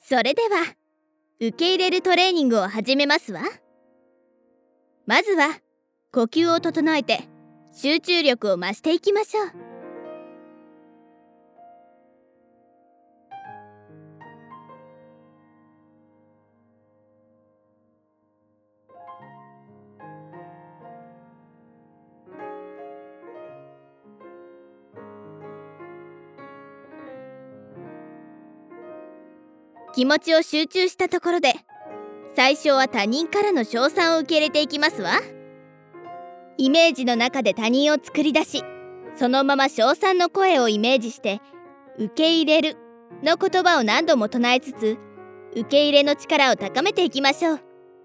それでは受け入れるトレーニングを始めますわ。まずは呼吸を整えて集中力を増していきましょう。気持ちを集中したところで、最初は他人からの称賛を受け入れていきますわ。イメージの中で他人を作り出し、そのまま称賛の声をイメージして受け入れるの言葉を何度も唱えつつ、受け入れの力を高めていきましょう。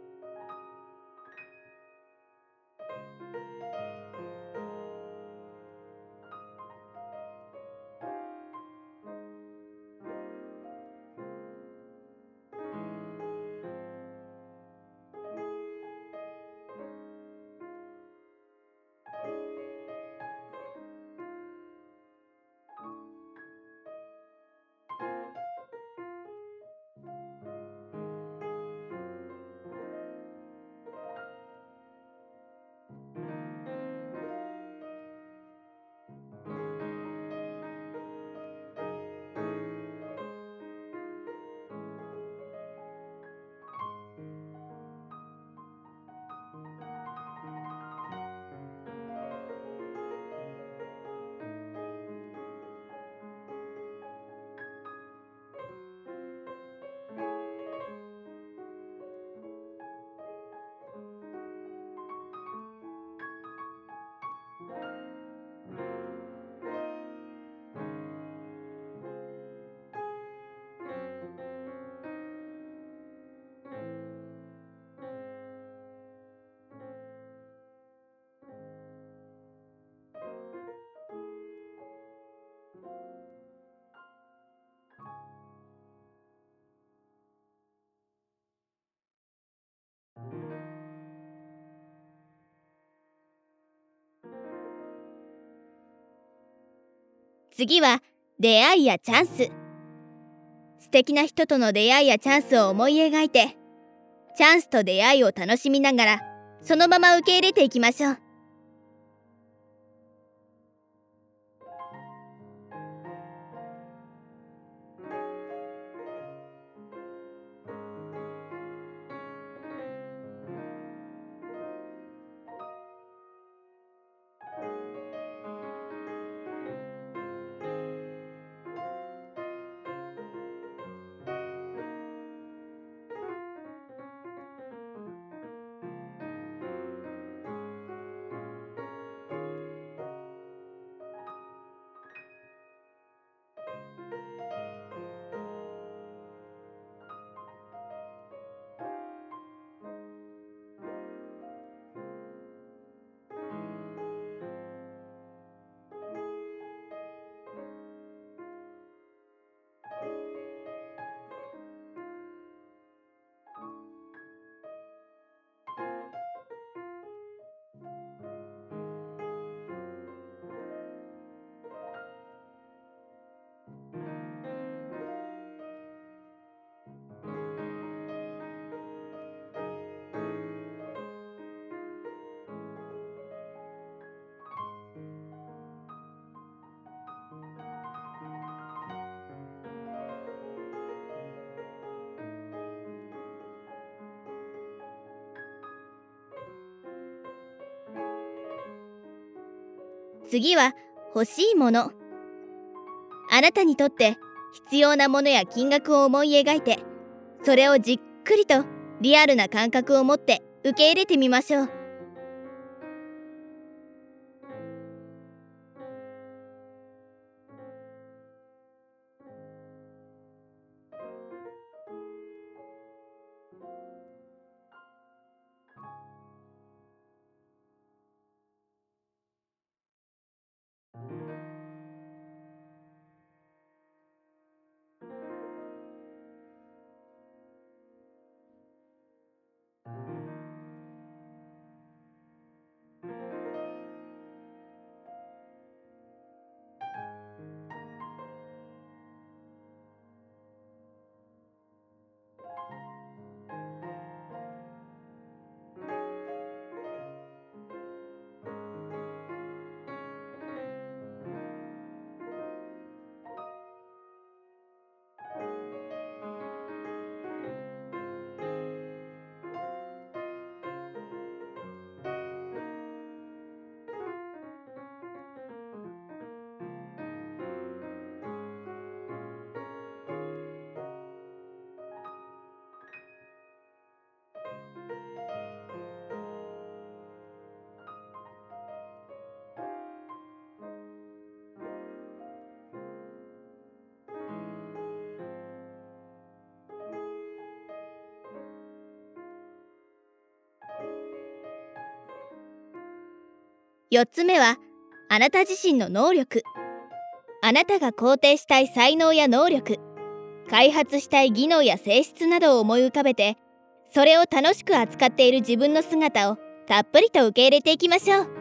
次は出会いやチャンス。素敵な人との出会いやチャンスを思い描いて、チャンスと出会いを楽しみながらそのまま受け入れていきましょう。次は欲しいもの。あなたにとって必要なものや金額を思い描いて、それをじっくりとリアルな感覚を持って受け入れてみましょう。 4つ目はあなた自身の能力。あなたが肯定したい才能や能力、開発したい技能や性質などを思い浮かべて、それを楽しく扱っている自分の姿をたっぷりと受け入れていきましょう。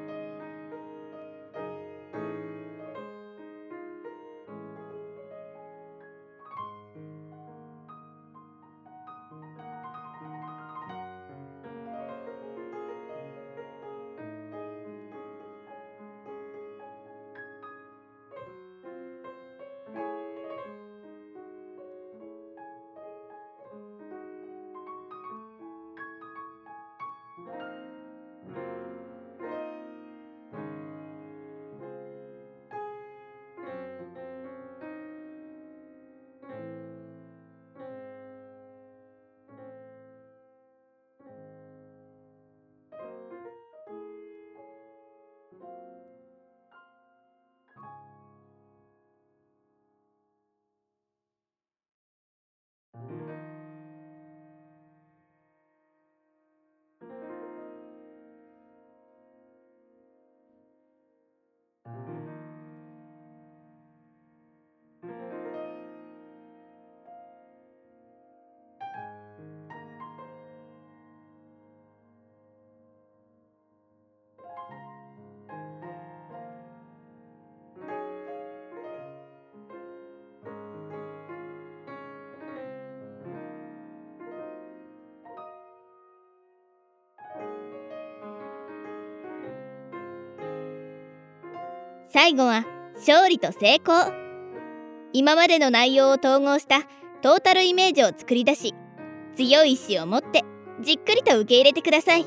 最後は勝利と成功。今までの内容を統合したトータルイメージを作り出し、強い意志を持ってじっくりと受け入れてください。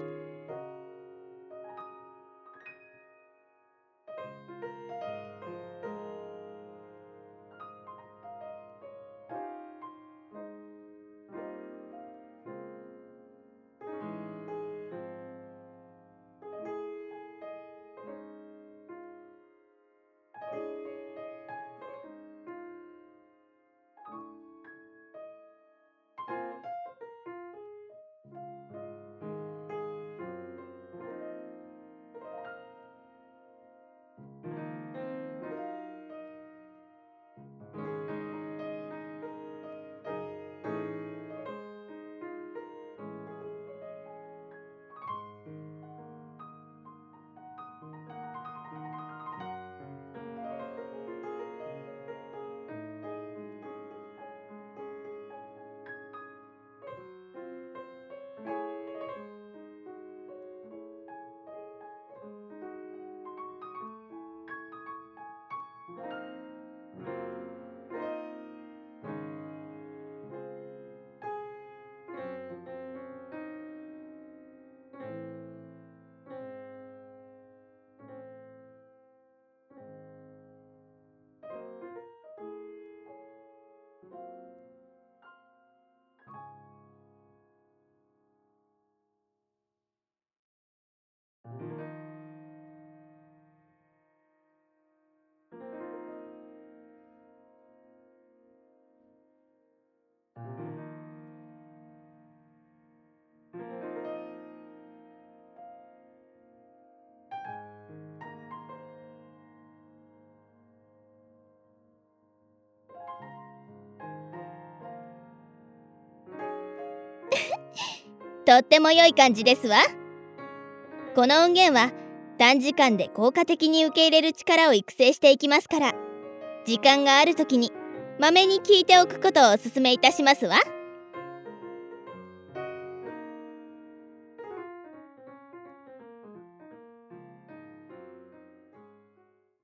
とっても良い感じですわ。この音源は短時間で効果的に受け入れる力を育成していきますから、時間がある時にまめに聞いておくことをお勧めいたしますわ。